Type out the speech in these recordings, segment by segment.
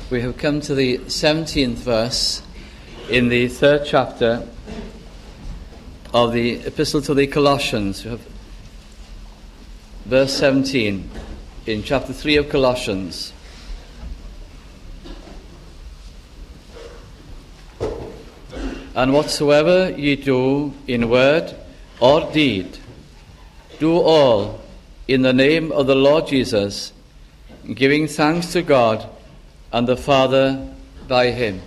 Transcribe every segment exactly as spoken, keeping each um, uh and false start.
We have come to the seventeenth verse in the third chapter of the Epistle to the Colossians. We have verse seventeen in chapter three of Colossians. And whatsoever ye do in word or deed, do all in the name of the Lord Jesus, giving thanks to God and the Father by him.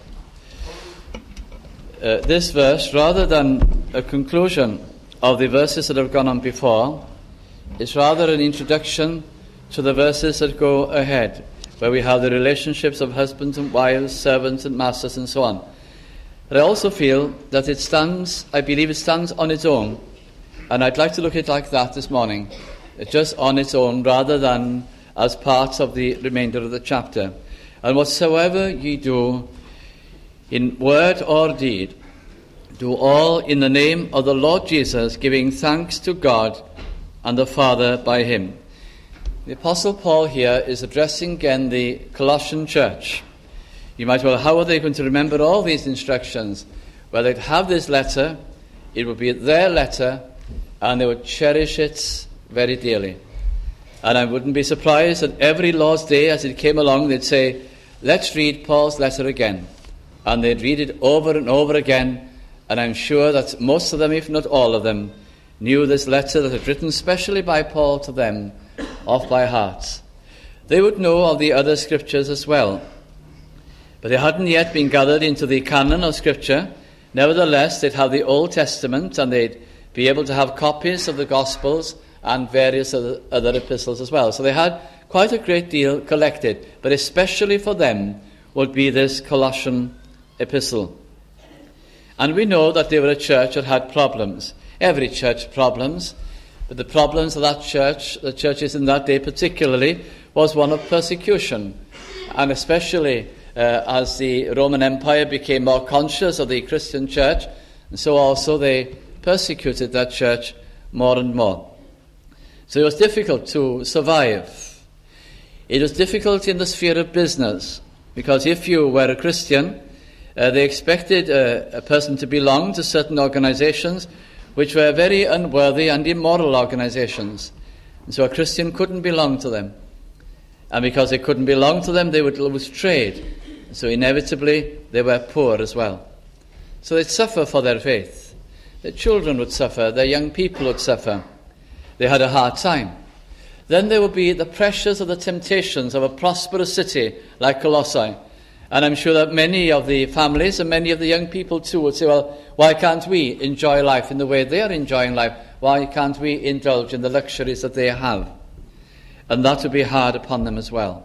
Uh, this verse, rather than a conclusion of the verses that have gone on before, is rather an introduction to the verses that go ahead, where we have the relationships of husbands and wives, servants and masters, and so on. But I also feel that it stands, I believe it stands on its own, and I'd like to look at it like that this morning, just on its own, rather than as part of the remainder of the chapter. And whatsoever ye do in word or deed, do all in the name of the Lord Jesus, giving thanks to God and the Father by him. The Apostle Paul here is addressing again the Colossian church. You might well, how are they going to remember all these instructions? Well, they'd have this letter, it would be their letter, and they would cherish it very dearly. And I wouldn't be surprised that every Lord's Day as it came along, they'd say, let's read Paul's letter again. And they'd read it over and over again, and I'm sure that most of them, if not all of them, knew this letter that was written specially by Paul to them off by heart. They would know of the other scriptures as well, but they hadn't yet been gathered into the canon of Scripture. Nevertheless, they'd have the Old Testament, and they'd be able to have copies of the Gospels and various other, other epistles as well. So they had quite a great deal collected, but especially for them would be this Colossian epistle. And we know that they were a church that had problems. Every church had problems, but the problems of that church, the churches in that day particularly, was one of persecution, and especially Uh, as the Roman Empire became more conscious of the Christian church, and so also they persecuted that church more and more. So it was difficult to survive. It was difficult in the sphere of business, because if you were a Christian, uh, they expected uh, a person to belong to certain organizations which were very unworthy and immoral organizations. And so a Christian couldn't belong to them. And because they couldn't belong to them, they would lose trade. So inevitably, they were poor as well. So they'd suffer for their faith. Their children would suffer. Their young people would suffer. They had a hard time. Then there would be the pressures of the temptations of a prosperous city like Colossae. And I'm sure that many of the families and many of the young people too would say, well, why can't we enjoy life in the way they are enjoying life? Why can't we indulge in the luxuries that they have? And that would be hard upon them as well.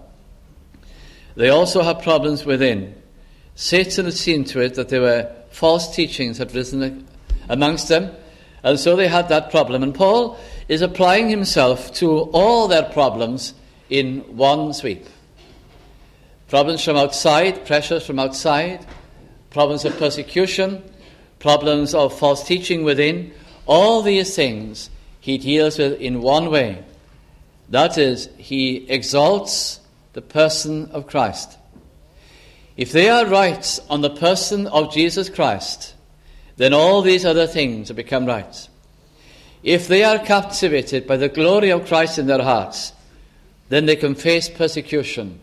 They also had problems within. Satan had seen to it that there were false teachings had risen amongst them, and so they had that problem. And Paul is applying himself to all their problems in one sweep. Problems from outside, pressures from outside, problems of persecution, problems of false teaching within. All these things he deals with in one way. That is, he exalts the person of Christ. If they are right on the person of Jesus Christ, then all these other things will become right. If they are captivated by the glory of Christ in their hearts, then they can face persecution.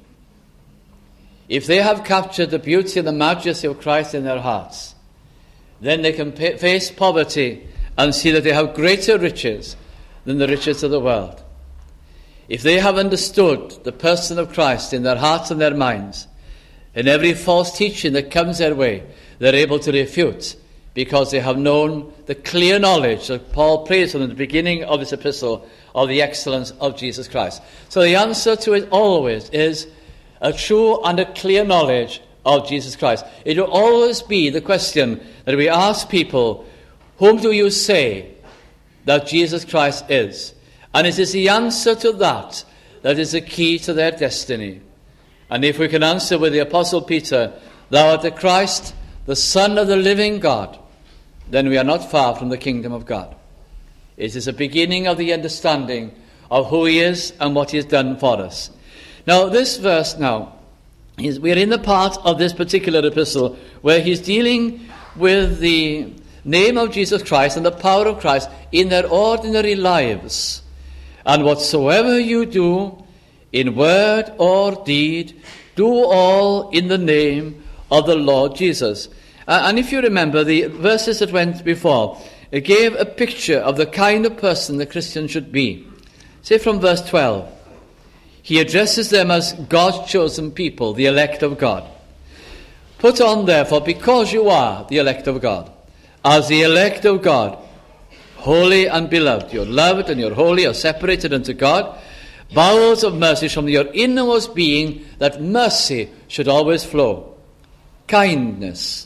If they have captured the beauty and the majesty of Christ in their hearts, then they can pa- face poverty and see that they have greater riches than the riches of the world. If they have understood the person of Christ in their hearts and their minds, in every false teaching that comes their way, they're able to refute, because they have known the clear knowledge that Paul prays from at the beginning of his epistle of the excellence of Jesus Christ. So the answer to it always is a true and a clear knowledge of Jesus Christ. It will always be the question that we ask people, whom do you say that Jesus Christ is? And it is the answer to that that is the key to their destiny. And if we can answer with the Apostle Peter, thou art the Christ, the Son of the living God, then we are not far from the kingdom of God. It is the beginning of the understanding of who he is and what he has done for us. Now, this verse now He's, we're in the part of this particular epistle where he's dealing with the name of Jesus Christ and the power of Christ in their ordinary lives. And whatsoever you do, in word or deed, do all in the name of the Lord Jesus. Uh, and if you remember, the verses that went before, it gave a picture of the kind of person the Christian should be. Say from verse twelve, he addresses them as God's chosen people, the elect of God. Put on, therefore, because you are the elect of God, as the elect of God, holy and beloved. You're loved and you're holy, you're separated unto God. Bowels of mercy from your innermost being, that mercy should always flow. Kindness.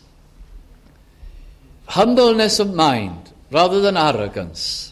Humbleness of mind, rather than arrogance.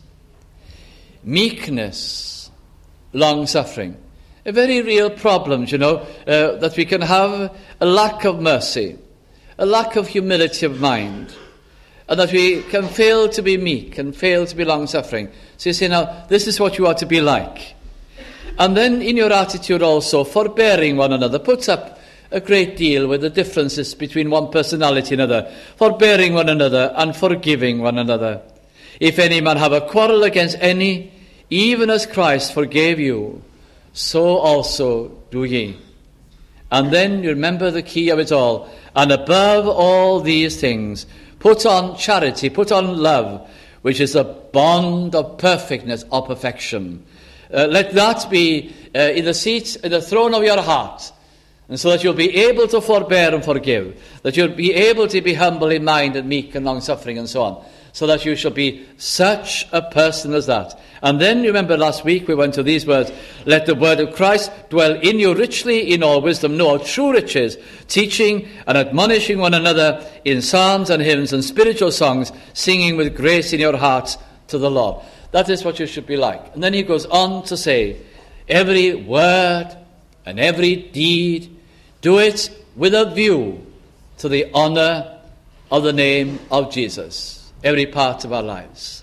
Meekness. Long-suffering. A very real problem, you know, uh, that we can have a lack of mercy, a lack of humility of mind, and that we can fail to be meek and fail to be long-suffering. So you say, now, this is what you are to be like. And then in your attitude also, forbearing one another, puts up a great deal with the differences between one personality and another, forbearing one another and forgiving one another. If any man have a quarrel against any, even as Christ forgave you, so also do ye. And then you remember the key of it all. And above all these things, put on charity, put on love, which is the bond of perfectness or perfection. Uh, let that be uh, in the seat, in the throne of your heart, and so that you'll be able to forbear and forgive, that you'll be able to be humble in mind and meek and long-suffering and so on, so that you shall be such a person as that. And then, remember last week we went to these words, let the word of Christ dwell in you richly in all wisdom, know true riches, teaching and admonishing one another in psalms and hymns and spiritual songs, singing with grace in your hearts to the Lord. That is what you should be like. And then he goes on to say, every word and every deed, do it with a view to the honor of the name of Jesus. Every part of our lives.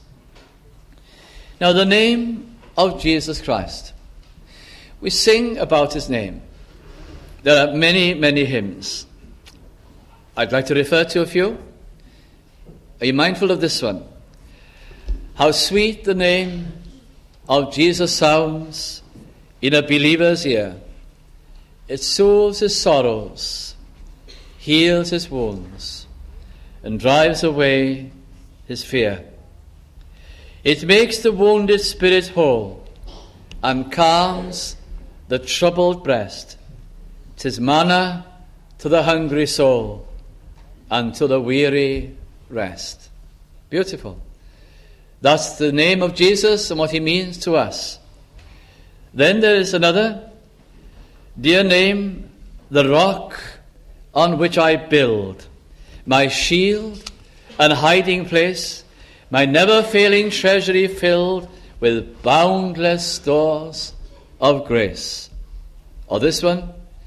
Now, the name of Jesus Christ. We sing about his name. There are many, many hymns. I'd like to refer to a few. Are you mindful of this one? How sweet the name of Jesus sounds in a believer's ear. It soothes his sorrows, heals his wounds, and drives away his fear. It makes the wounded spirit whole and calms the troubled breast. 'Tis manna to the hungry soul and to the weary rest. Beautiful. That's the name of Jesus and what he means to us. Then there is another dear name, the rock on which I build, my shield and hiding place, my never-failing treasury filled with boundless stores of grace. Or this one,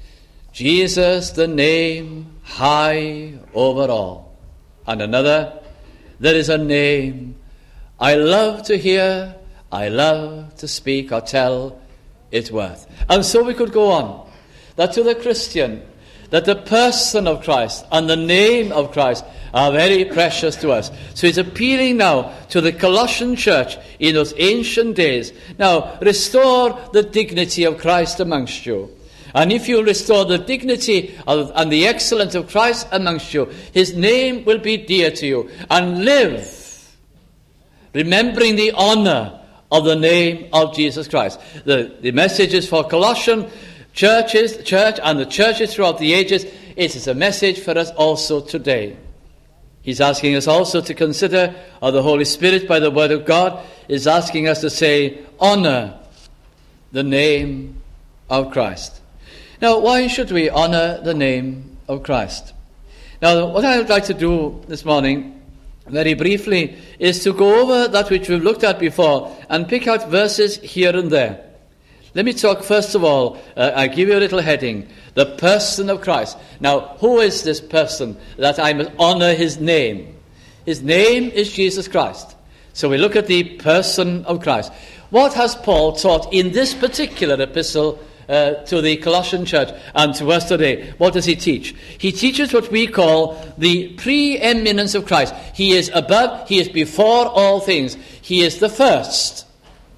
Jesus, the name high over all. And another, there is a name I love to hear, I love to speak or tell it worth. And so we could go on. That to the Christian, that the person of Christ and the name of Christ are very precious to us. So he's appealing now to the Colossian church in those ancient days. Now, restore the dignity of Christ amongst you. And if you restore the dignity of, and the excellence of Christ amongst you, his name will be dear to you. And live remembering the honor of the name of Jesus Christ. The, the message is for Colossian churches, church and the churches throughout the ages. It is a message for us also today. He's asking us also to consider how the Holy Spirit, by the word of God, is asking us to say, honor the name of Christ. Now, why should we honor the name of Christ? Now, what I would like to do this morning, very briefly, is to go over that which we've looked at before and pick out verses here and there. Let me talk first of all, uh, I give you a little heading, the person of Christ. Now, who is this person that I must honor his name? His name is Jesus Christ. So we look at the person of Christ. What has Paul taught in this particular epistle uh, to the Colossian church and to us today. What does he teach? He teaches what we call the preeminence of Christ. He is above, he is before all things. He is the first.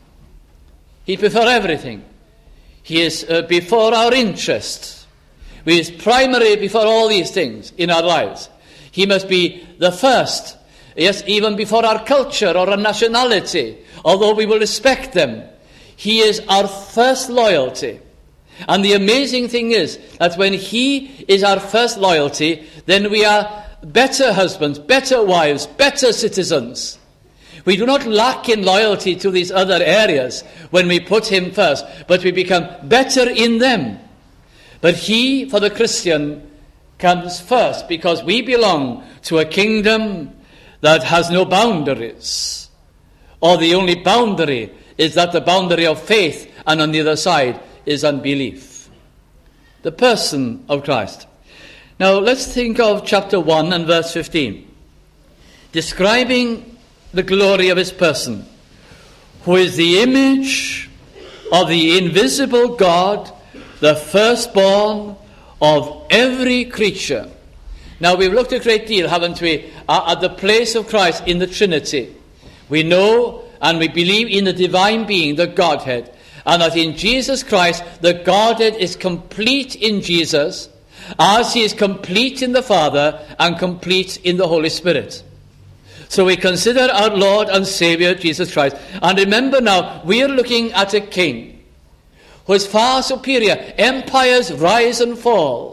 He's before everything. He is uh, before our interests. He is primary before all these things in our lives. He must be the first. Yes, even before our culture or our nationality, although we will respect them. He is our first loyalty. And the amazing thing is that when he is our first loyalty, then we are better husbands, better wives, better citizens. We do not lack in loyalty to these other areas when we put him first, but we become better in them. But he, for the Christian, comes first because we belong to a kingdom that has no boundaries. Or the only boundary is that the boundary of faith, and on the other side is unbelief. The person of Christ. Now let's think of chapter one and verse fifteen. Describing the glory of his person, who is the image of the invisible God, the firstborn of every creature. Now, we've looked a great deal, haven't we, at the place of Christ in the Trinity. We know and we believe in the divine being, the Godhead, and that in Jesus Christ, the Godhead is complete in Jesus, as he is complete in the Father and complete in the Holy Spirit. So we consider our Lord and Saviour, Jesus Christ. And remember now, we are looking at a king who is far superior. Empires rise and fall.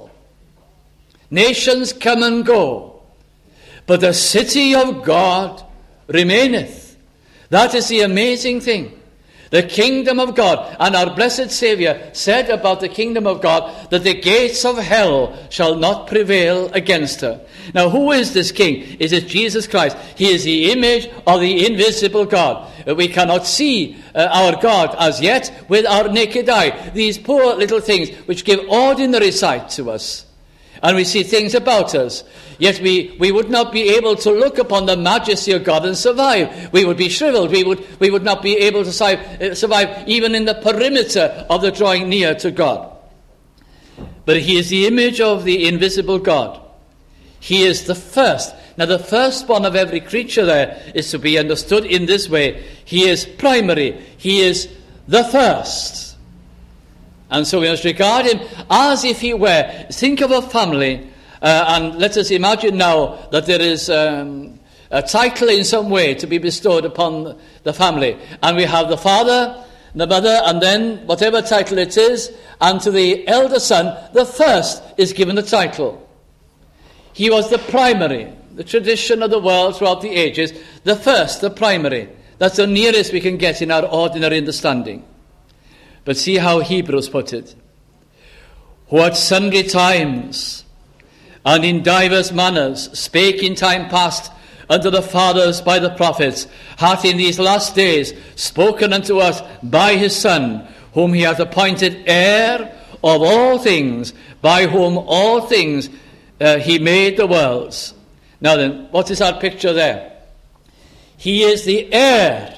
Nations come and go, but the city of God remaineth. That is the amazing thing. The kingdom of God. And our blessed Saviour said about the kingdom of God that the gates of hell shall not prevail against her. Now, who is this king? It is Jesus Christ. He is the image of the invisible God. We cannot see uh, our God as yet with our naked eye. These poor little things which give ordinary sight to us. And we see things about us. Yet we, we would not be able to look upon the majesty of God and survive. We would be shriveled. We would, we would not be able to survive, uh, survive even in the perimeter of the drawing near to God. But he is the image of the invisible God. He is the first. Now, the firstborn of every creature there is to be understood in this way. He is primary. He is the first. And so we must regard him as if he were. Think of a family, uh, and let us imagine now that there is um, a title in some way to be bestowed upon the family. And we have the father, the mother, and then whatever title it is, and to the elder son, the first is given the title. He was the primary, the tradition of the world throughout the ages, the first, the primary. That's the nearest we can get in our ordinary understanding. But see how Hebrews put it. Who at sundry times and in divers manners spake in time past unto the fathers by the prophets, hath in these last days spoken unto us by his Son, whom he hath appointed heir of all things, by whom all things uh, he made the worlds. Now then, what is our picture there? He is the heir.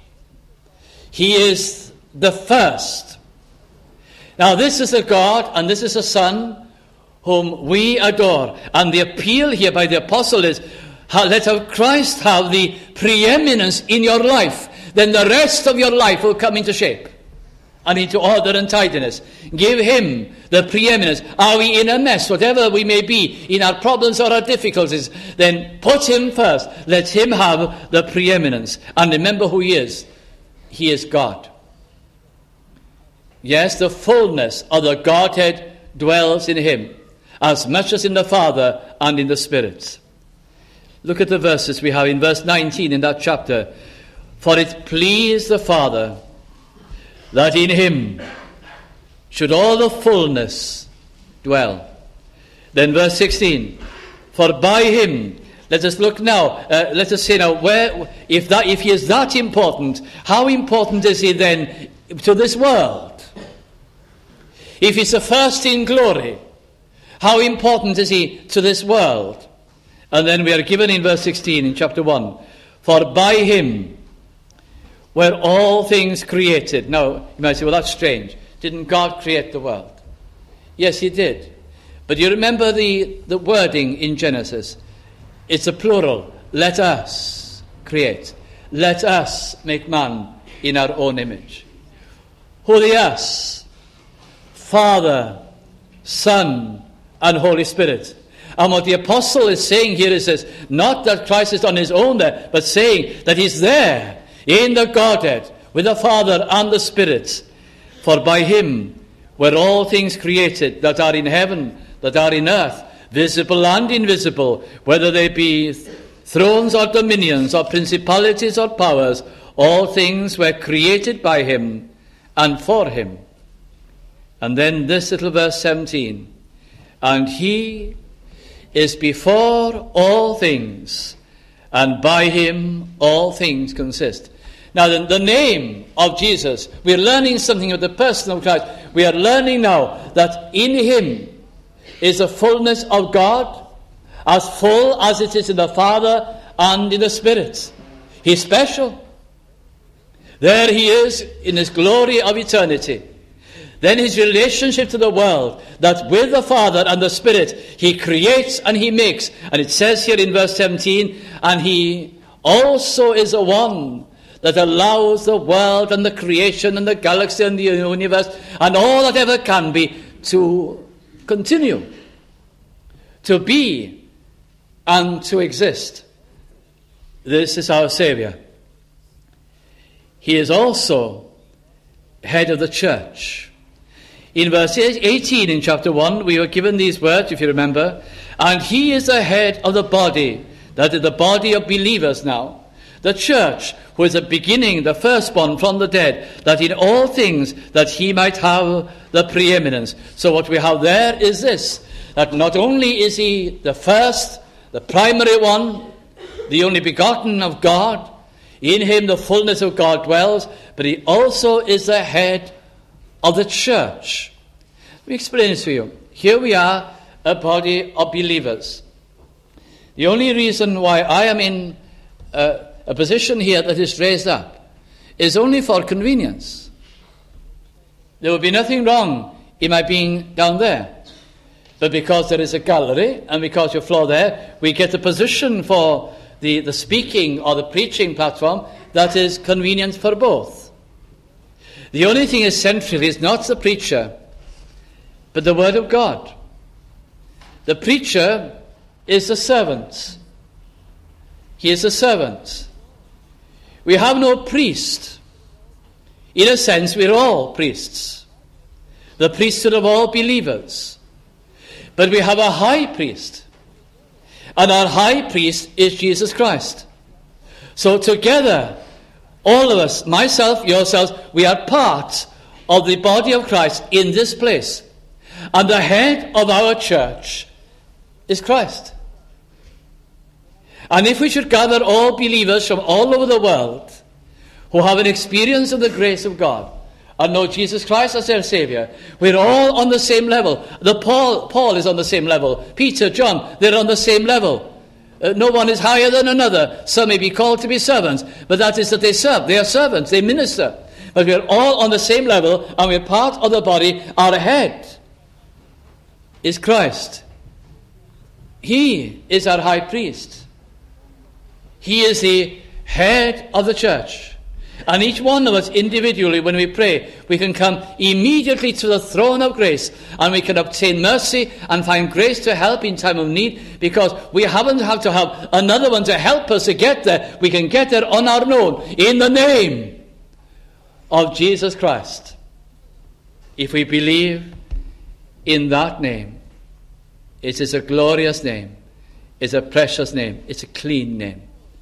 He is the first. Now this is a God and this is a Son whom we adore. And the appeal here by the apostle is, let Christ have the preeminence in your life. Then the rest of your life will come into shape and into order and tidiness. Give him the preeminence. Are we in a mess, whatever we may be, in our problems or our difficulties, then put him first. Let him have the preeminence. And remember who he is. He is God. Yes, the fullness of the Godhead dwells in him, as much as in the Father and in the Spirit. Look at the verses we have in verse nineteen in that chapter. For it pleased the Father that in him should all the fullness dwell. Then verse sixteen. For by him, let us look now, uh, let us say now, where, if that, if he is that important, how important is he then to this world? If he's the first in glory, how important is he to this world? And then we are given in verse sixteen in chapter one, for by him were all things created. Now, you might say, well, that's strange. didn't God create the world? Yes, he did. But you remember the, the wording in Genesis? It's a plural. Let us create. Let us make man in our own image. Who the us? Father, Son, and Holy Spirit. And what the apostle is saying here is this, not that Christ is on his own there, but saying that he's there in the Godhead with the Father and the Spirit. For by him were all things created that are in heaven, that are in earth, visible and invisible, whether they be thrones or dominions or principalities or powers, all things were created by him and for him. And then this little verse seventeen, and he is before all things, and by him all things consist. Now the, the name of Jesus, we're learning something of the person of Christ. We are learning now that in him is the fullness of God, as full as it is in the Father and in the Spirit. He's special. There he is in his glory of eternity. Then his relationship to the world, that with the Father and the Spirit, he creates and he makes. And it says here in verse seventeen, and he also is the one that allows the world and the creation and the galaxy and the universe and all that ever can be to continue, to be, and to exist. This is our Saviour. He is also head of the church. In verse eighteen in chapter one, we were given these words, if you remember, and he is the head of the body, that is the body of believers now, the church, who is the beginning, the firstborn from the dead, that in all things that he might have the preeminence. So what we have there is this, that not only is he the first, the primary one, the only begotten of God, in him the fullness of God dwells, but he also is the head of the church. Let me explain this to you. Here we are, a body of believers. The only reason why I am in uh, a position here that is raised up is only for convenience. There would be nothing wrong in my being down there. But because there is a gallery and because you're floor there, we get a position for the, the speaking or the preaching platform that is convenient for both. The only thing essential is not the preacher, but the Word of God. The preacher is the servant. He is a servant. We have no priest. In a sense, we're all priests. The priesthood of all believers. But we have a high priest. And our high priest is Jesus Christ. So together, all of us, myself, yourselves, we are part of the body of Christ in this place. And the head of our church is Christ. And if we should gather all believers from all over the world who have an experience of the grace of God and know Jesus Christ as their Saviour, we're all on the same level. The Paul, Paul is on the same level. Peter, John, they're on the same level. Uh, no one is higher than another. Some may be called to be servants, but that is that they serve. They are servants. They minister. But we're all on the same level, and we're part of the body. Our head is Christ. He is our high priest. He is the head of the church. And each one of us individually, when we pray, we can come immediately to the throne of grace and we can obtain mercy and find grace to help in time of need, because we haven't have to have another one to help us to get there. We can get there on our own in the name of Jesus Christ. If we believe in that name, it is a glorious name. It's a precious name. It's a clean name.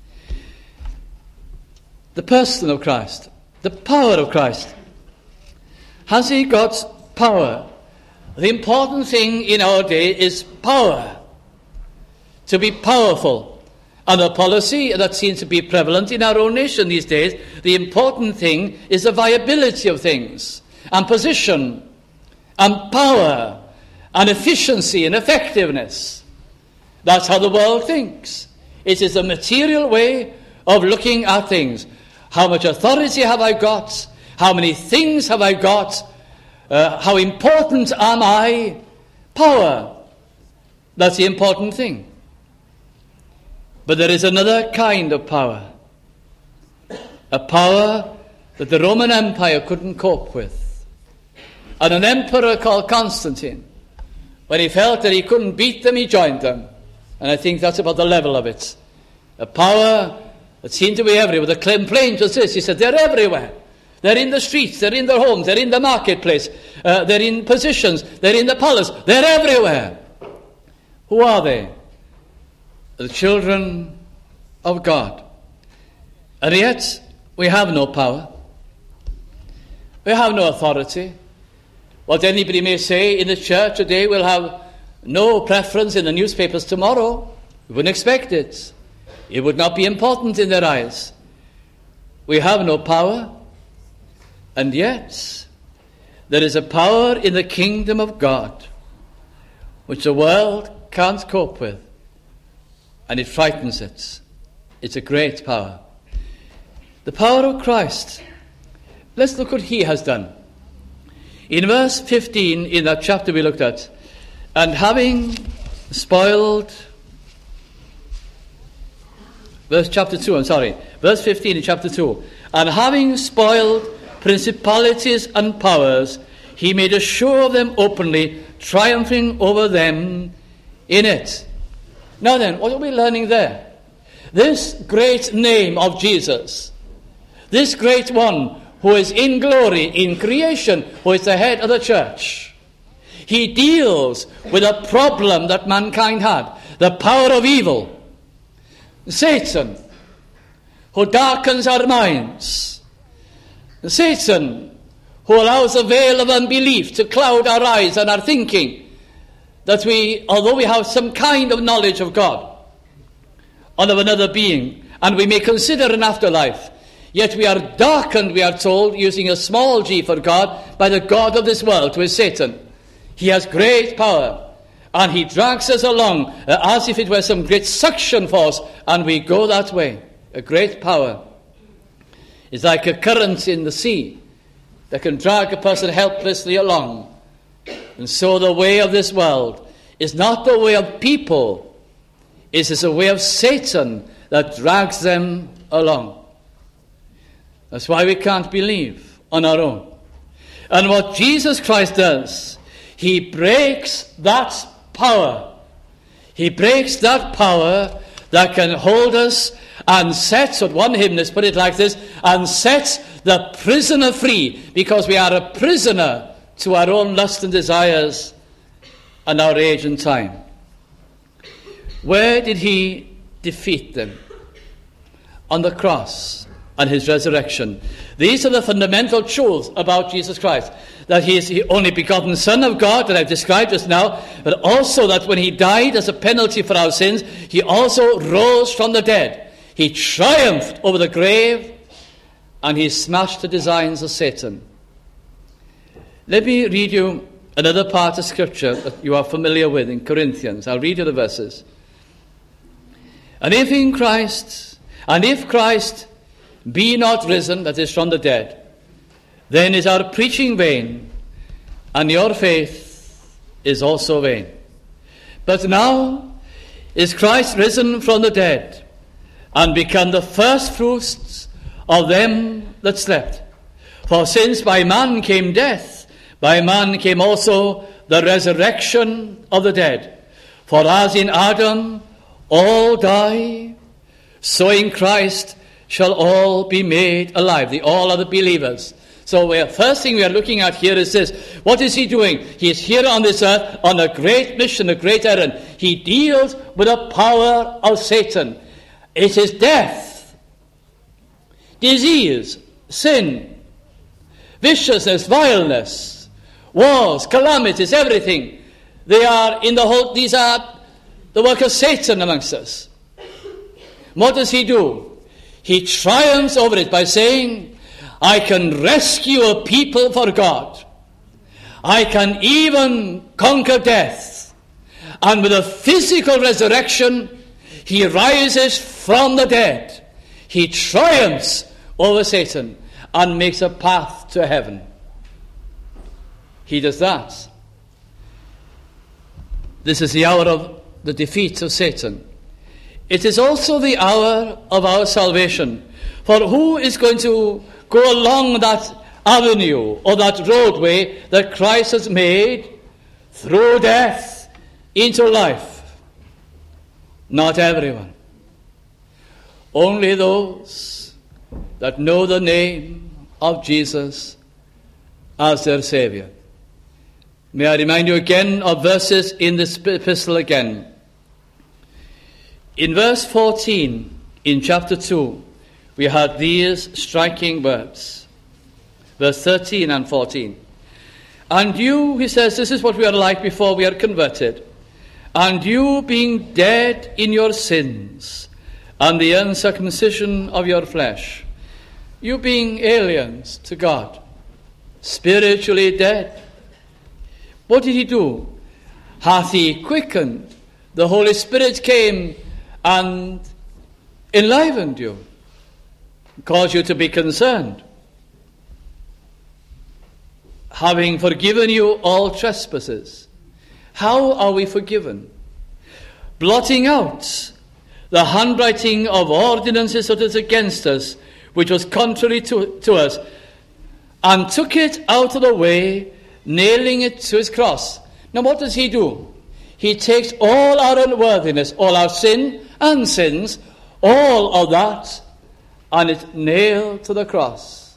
The person of Christ, the power of Christ. Has he got power? The important thing in our day is power. To be powerful. And a policy that seems to be prevalent in our own nation these days, the important thing is the viability of things, and position, and power, and efficiency, and effectiveness. That's how the world thinks. It is a material way of looking at things. How much authority have I got? How many things have I got? Uh, how important am I? Power. That's the important thing. But there is another kind of power. A power that the Roman Empire couldn't cope with. And an emperor called Constantine, when he felt that he couldn't beat them, he joined them. And I think that's about the level of it. A power that seemed to be everywhere. The complaint was this. He said, they're everywhere. They're in the streets. They're in their homes. They're in the marketplace. Uh, they're in positions. They're in the palace. They're everywhere. Who are they? The children of God. And yet, we have no power. We have no authority. What anybody may say in the church today will have no preference in the newspapers tomorrow. We wouldn't expect it. It would not be important in their eyes. We have no power. And yet, there is a power in the kingdom of God which the world can't cope with. And it frightens it. It's a great power. The power of Christ. Let's look what he has done. In verse fifteen, in that chapter we looked at, and having spoiled, verse chapter two, I'm sorry, verse fifteen in chapter two, and having spoiled principalities and powers, he made a show of them openly, triumphing over them in it. Now then, what are we learning there? This great name of Jesus, this great one who is in glory, in creation, who is the head of the church, he deals with a problem that mankind had, the power of evil, Satan, who darkens our minds, Satan, who allows a veil of unbelief to cloud our eyes and our thinking, that we, although we have some kind of knowledge of God, and of another being, and we may consider an afterlife, yet we are darkened, we are told, using a small g for God, by the God of this world, who is Satan. He has great power, and he drags us along uh, as if it were some great suction force, and we go that way. A great power. It's like a current in the sea that can drag a person helplessly along. And so the way of this world is not the way of people. It is a way of Satan that drags them along. That's why we can't believe on our own. And what Jesus Christ does, he breaks that power. He breaks that power that can hold us and sets, what one hymnist put it like this, and sets the prisoner free, because we are a prisoner to our own lust and desires and our age and time. Where did he defeat them? On the cross and his resurrection. These are the fundamental truths about Jesus Christ. That he is the only begotten Son of God that I've described just now, but also that when he died as a penalty for our sins, he also rose from the dead. He triumphed over the grave, and he smashed the designs of Satan. Let me read you another part of Scripture that you are familiar with in Corinthians. I'll read you the verses. And if in Christ, and if Christ be not risen, that is from the dead, then is our preaching vain, and your faith is also vain. But now is Christ risen from the dead, and become the first fruits of them that slept. For since by man came death, by man came also the resurrection of the dead. For as in Adam all die, so in Christ shall all be made alive. The all are the believers. So the first thing we are looking at here is this. What is he doing? He is here on this earth on a great mission, a great errand. He deals with the power of Satan. It is death, disease, sin, viciousness, vileness, wars, calamities, everything. They are in the whole, these are the work of Satan amongst us. What does he do? He triumphs over it by saying, I can rescue a people for God. I can even conquer death. And with a physical resurrection, he rises from the dead. He triumphs over Satan and makes a path to heaven. he does that. This is the hour of the defeat of Satan. It is also the hour of our salvation. For who is going to go along that avenue or that roadway that Christ has made through death into life? Not everyone. Only those that know the name of Jesus as their Savior. May I remind you again of verses in this epistle again. In verse fourteen, in chapter two, we had these striking words. Verse thirteen and fourteen. And you, he says, this is what we are like before we are converted. And you being dead in your sins and the uncircumcision of your flesh, you being aliens to God, spiritually dead. What did he do? Hath he quickened? The Holy Spirit came and enlivened you, caused you to be concerned. Having forgiven you all trespasses. How are we forgiven? Blotting out the handwriting of ordinances that is against us, which was contrary to, to us, and took it out of the way, nailing it to his cross. Now what does he do? He takes all our unworthiness, all our sin and sins, all of that, and it's nailed to the cross.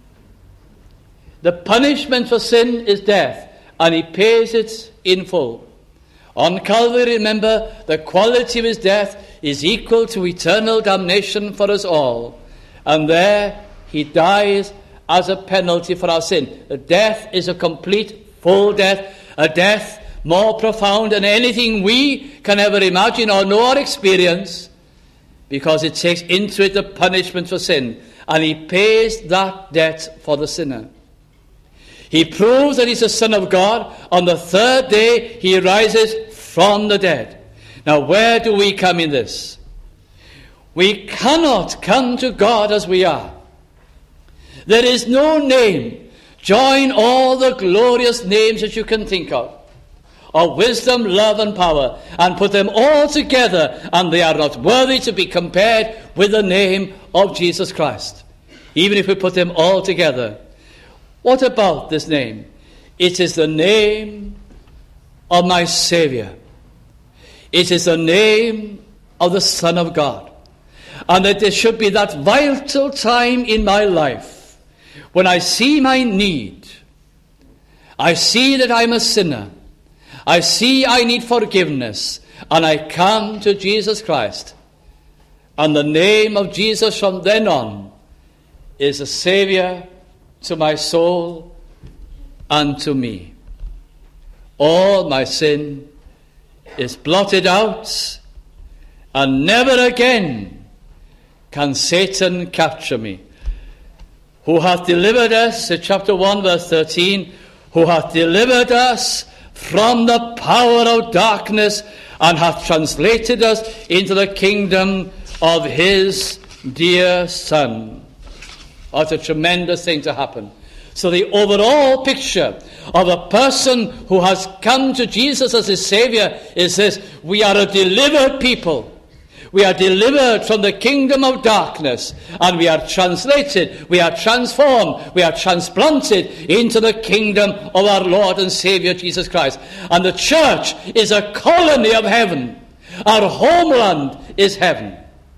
The punishment for sin is death, and he pays it in full. On Calvary, remember, the quality of his death is equal to eternal damnation for us all. And there he dies as a penalty for our sin. The death is a complete, full death, a death more profound than anything we can ever imagine or know or experience, because it takes into it the punishment for sin, and he pays that debt for the sinner. He proves that he's the Son of God. On the third day he rises from the dead. Now where do we come in this? We cannot come to God as we are. There is no name. Join all the glorious names that you can think of, of wisdom, love, and power, and put them all together, and they are not worthy to be compared with the name of Jesus Christ, even if we put them all together. What about this name? It is the name of my Savior. It is the name of the Son of God. And that there should be that vital time in my life when I see my need, I see that I'm a sinner, I see I need forgiveness, and I come to Jesus Christ. And the name of Jesus from then on is a Savior to my soul and to me. All my sin is blotted out, and never again can Satan capture me. Who hath delivered us, chapter one, verse thirteen, who hath delivered us from the power of darkness and hath translated us into the kingdom of his dear Son. What a tremendous thing to happen. So the overall picture of a person who has come to Jesus as his Savior is this: we are a delivered people. We are delivered from the kingdom of darkness, and we are translated, we are transformed, we are transplanted into the kingdom of our Lord and Savior Jesus Christ. And the church is a colony of heaven. Our homeland is heaven.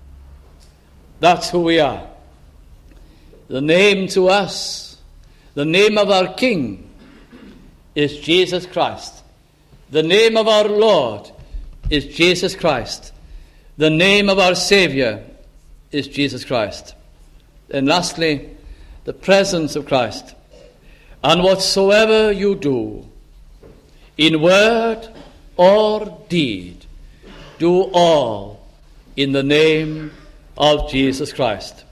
That's who we are. The name to us, the name of our King, is Jesus Christ. The name of our Lord is Jesus Christ. The name of our Savior is Jesus Christ. And lastly, the presence of Christ. And whatsoever you do, in word or deed, do all in the name of Jesus Christ.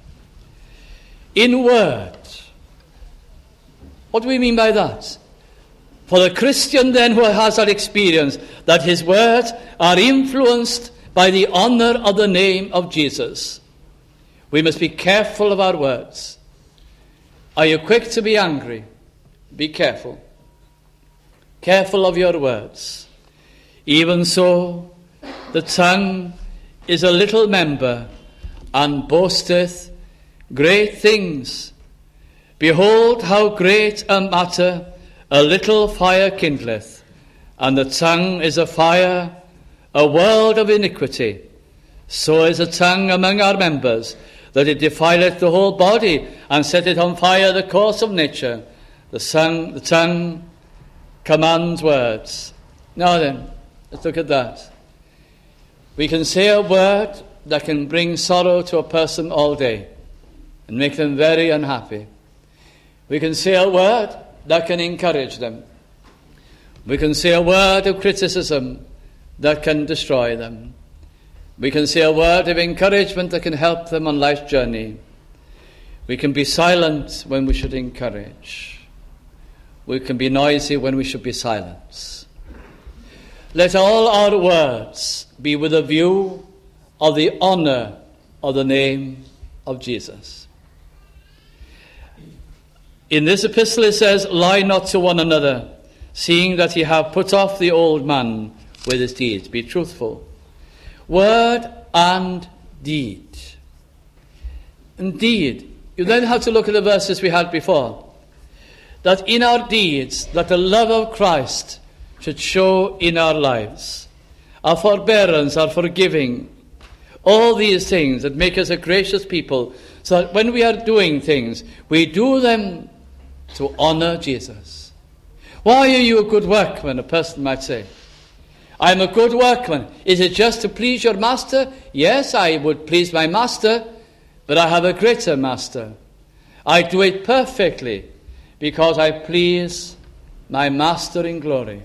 In word. What do we mean by that? For the Christian then who has that experience, that his words are influenced by the honor of the name of Jesus, we must be careful of our words. Are you quick to be angry? Be careful. careful of your words. Even so, the tongue is a little member, and boasteth great things. Behold, how great a matter a little fire kindleth, and the tongue is a fire, a world of iniquity. So is the tongue among our members, that it defileth the whole body, and setteth on fire the course of nature. The tongue, the tongue commands words. Now then, let's look at that. We can say a word that can bring sorrow to a person all day and make them very unhappy. We can say a word that can encourage them. We can say a word of criticism that can destroy them. We can say a word of encouragement that can help them on life's journey. We can be silent when we should encourage. We can be noisy when we should be silent. Let all our words be with a view of the honor of the name of Jesus. In this epistle it says, lie not to one another, seeing that ye have put off the old man with his deeds. Be truthful. Word and deed. Indeed, you then have to look at the verses we had before. That in our deeds, that the love of Christ should show in our lives. Our forbearance, our forgiving. All these things that make us a gracious people. So that when we are doing things, we do them to honor Jesus. Why are you a good workman, a person might say. I'm a good workman. Is it just to please your master? Yes, I would please my master, but I have a greater master. I do it perfectly because I please my master in glory.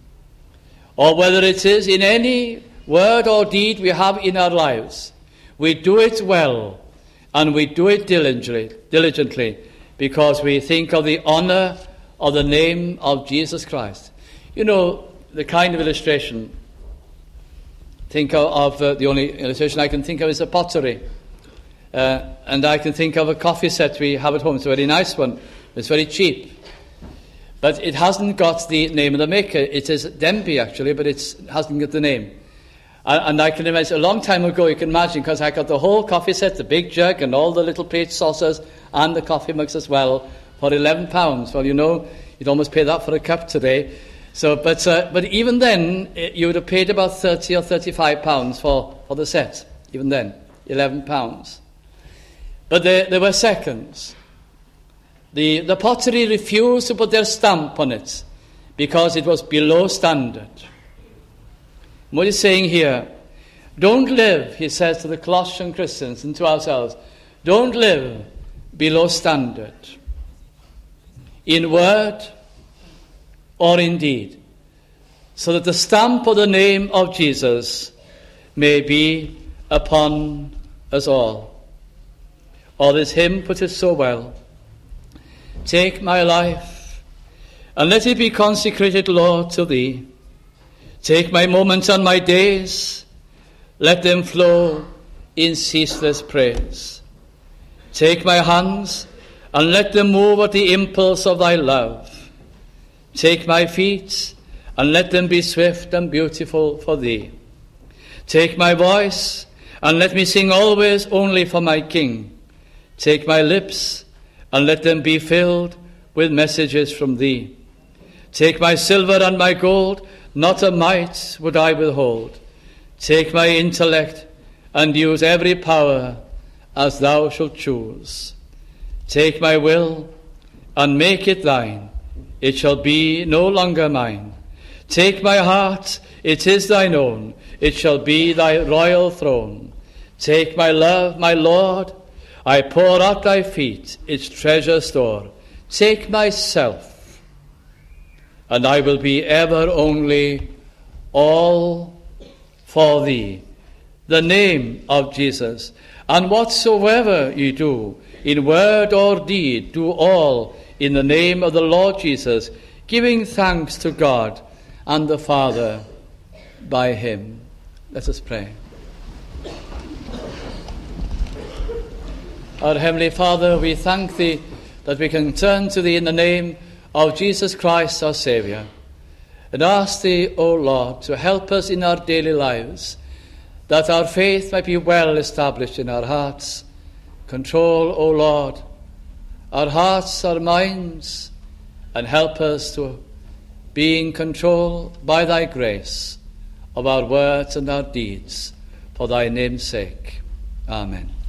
Or whether it is in any word or deed we have in our lives, we do it well and we do it diligently, diligently because we think of the honor of the name of Jesus Christ. You know, the kind of illustration, think of, of uh, the only illustration I can think of is a pottery. Uh, and I can think of a coffee set we have at home. It's a very nice one. It's very cheap. But it hasn't got the name of the maker. It is Denby, actually, but it hasn't got the name. And, and I can imagine, a long time ago, you can imagine, because I got the whole coffee set, the big jug, and all the little plate saucers, and the coffee mugs as well, for eleven pounds. Well, you know, you'd almost pay that for a cup today. So, but uh, but even then, you would have paid about thirty or thirty-five pounds for, for the set. Even then, eleven pounds. But there, there were seconds. The, the pottery refused to put their stamp on it because it was below standard. What he's saying here, don't live, he says to the Colossian Christians and to ourselves, don't live below standard in word or in deed, so that the stamp of the name of Jesus may be upon us all. Or this hymn put it so well, take my life, and let it be consecrated, Lord, to Thee. Take my moments and my days, let them flow in ceaseless praise. Take my hands, and let them move at the impulse of Thy love. Take my feet, and let them be swift and beautiful for Thee. Take my voice, and let me sing always only for my King. Take my lips, and let them be filled with messages from Thee. Take my silver and my gold, not a mite would I withhold. Take my intellect, and use every power as Thou shalt choose. Take my will, and make it Thine. It shall be no longer mine. Take my heart, it is Thine own. It shall be Thy royal throne. Take my love, my Lord, I pour at Thy feet its treasure store. Take myself, and I will be ever only all for Thee. The name of Jesus. And whatsoever ye do, in word or deed, do all in the name of the Lord Jesus, giving thanks to God and the Father by Him. Let us pray. Our Heavenly Father, we thank Thee that we can turn to Thee in the name of Jesus Christ, our Saviour. and ask Thee, O Lord, to help us in our daily lives, that our faith might be well established in our hearts. Control, O Lord, our hearts, our minds, and help us to be in control by Thy grace of our words and our deeds, for Thy name's sake. Amen.